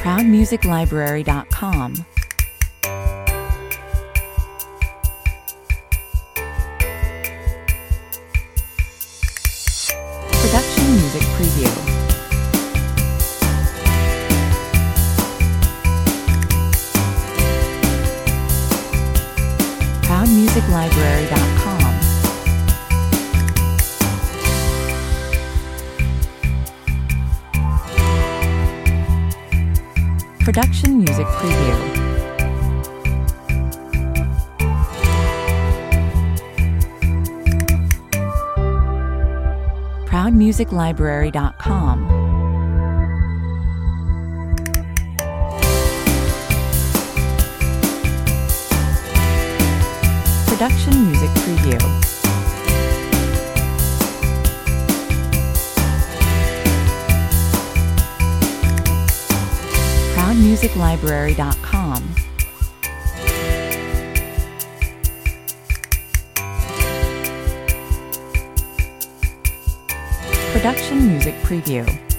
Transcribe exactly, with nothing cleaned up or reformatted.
proud music library dot com. Production Music Preview. proud music library dot com. Production Music Preview. proud music library dot com. Production Music Preview. proud music library dot com. Production Music Preview.